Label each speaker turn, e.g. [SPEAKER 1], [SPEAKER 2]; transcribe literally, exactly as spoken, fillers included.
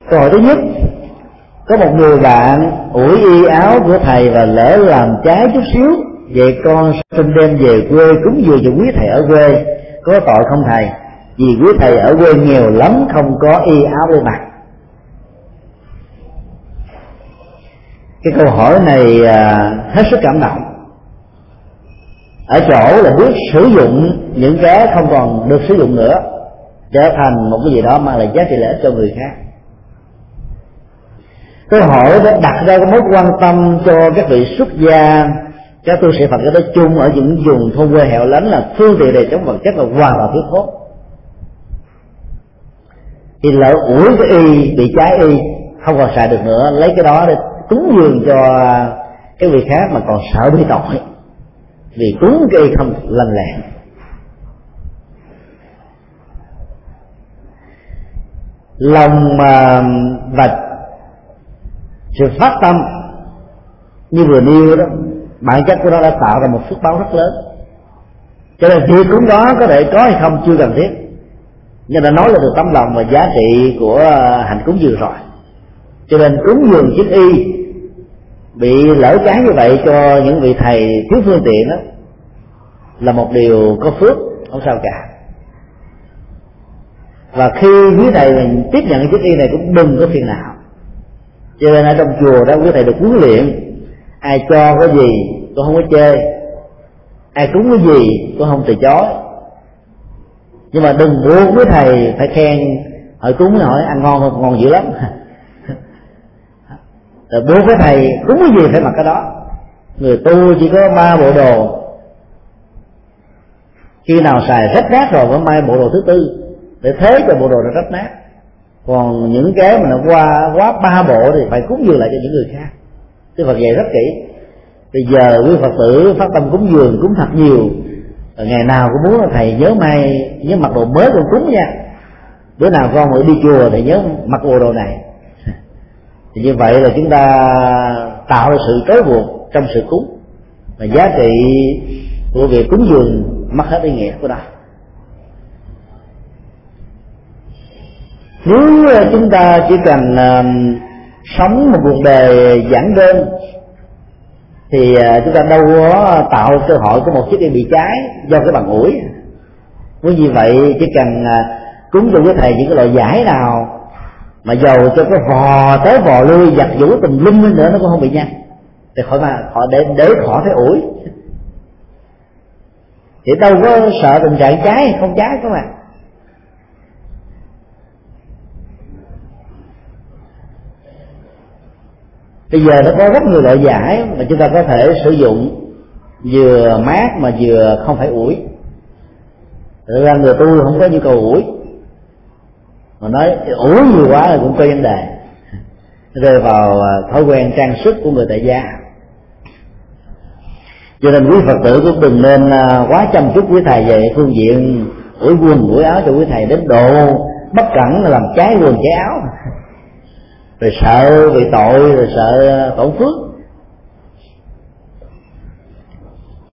[SPEAKER 1] Câu hỏi thứ nhất: có một người bạn ủi y áo của thầy và lỡ làm trái chút xíu, vậy con xin đem về quê cúng dường cho quý thầy ở quê, có tội không thầy? Vì quý thầy ở quê nghèo lắm, không có y áo để mặc. Cái câu hỏi này à, hết sức cảm động, ở chỗ là biết sử dụng những cái không còn được sử dụng nữa, trở thành một cái gì đó mang lại giá trị lợi ích cho người khác. Câu hỏi đã đặt ra cái mối quan tâm cho các vị xuất gia, các tu sĩ Phật giáo nói chung ở những vùng thôn quê hẻo lánh là phương tiện đời sống vật chất là hoàn toàn thiếu thốn. Thì lỡ ủi cái y bị trái y không còn xài được nữa, lấy cái đó để cúng dường cho cái vị khác mà còn sợ bị tội, vì cúng cái y không lành lẹn. Lòng mà và sự phát tâm như vừa nêu đó, bản chất của nó đã tạo ra một phước báo rất lớn. Cho nên việc cúng đó có thể có hay không chưa cần thiết, nhưng đã nói là được tấm lòng và giá trị của hành cúng dường rồi. Cho nên cúng dường chiếc y bị lỡ trái như vậy cho những vị thầy thiếu phương tiện đó là một điều có phước, không sao cả. Và khi quý thầy mình tiếp nhận chiếc y này cũng đừng có phiền não. Cho nên ở trong chùa đó quý thầy được huấn luyện, ai cho cái gì tôi không có chê, ai cúng cái gì tôi không từ chối. Nhưng mà đừng buộc quý thầy phải khen, hỏi cúng hỏi ăn ngon không, ngon dữ lắm. Rồi buộc cái thầy cúng cái gì phải mặc cái đó. Người tu chỉ có ba bộ đồ, khi nào xài rách nát rồi mới may bộ đồ thứ tư để thế cho bộ đồ nó rách nát. Còn những cái mà nó qua quá ba bộ thì phải cúng dường lại cho những người khác. Đức Phật dạy rất kỹ. Bây giờ quý Phật tử phát tâm cúng dường, cúng thật nhiều, rồi ngày nào cũng muốn là thầy nhớ may nhớ mặc đồ mới còn cúng nha, bữa nào con mới đi chùa thì nhớ mặc bộ đồ này. Thì như vậy là chúng ta tạo ra sự trói buộc trong sự cúng, và giá trị của việc cúng dường mất hết ý nghĩa của nó. Nếu chúng ta chỉ cần uh, sống một cuộc đời giản đơn thì uh, chúng ta đâu có tạo cơ hội của một chiếc y bị trái do cái bằng ủi. Với như vậy chỉ cần uh, cúng cho với thầy những cái loại giải nào mà dầu cho cái vò tới vò lui giặt vũ tùm lum lên nữa nó cũng không bị nhăn, thì khỏi mà họ để để khỏi phải ủi. Thì đâu có sợ tình trạng trái hay không trái các bạn. Bây giờ nó có rất nhiều loại giải mà chúng ta có thể sử dụng, vừa mát mà vừa không phải ủi. Thực ra người tu không có nhu cầu ủi, mà nói ủi nhiều quá là cũng có vấn đề, rơi vào thói quen trang sức của người tại gia. Cho nên quý Phật tử cũng đừng nên quá chăm chút quý thầy về phương diện ủi quần ủi áo cho quý thầy đến độ bất cẩn là làm trái quần trái áo, rồi sợ bị tội, rồi sợ tổn phước.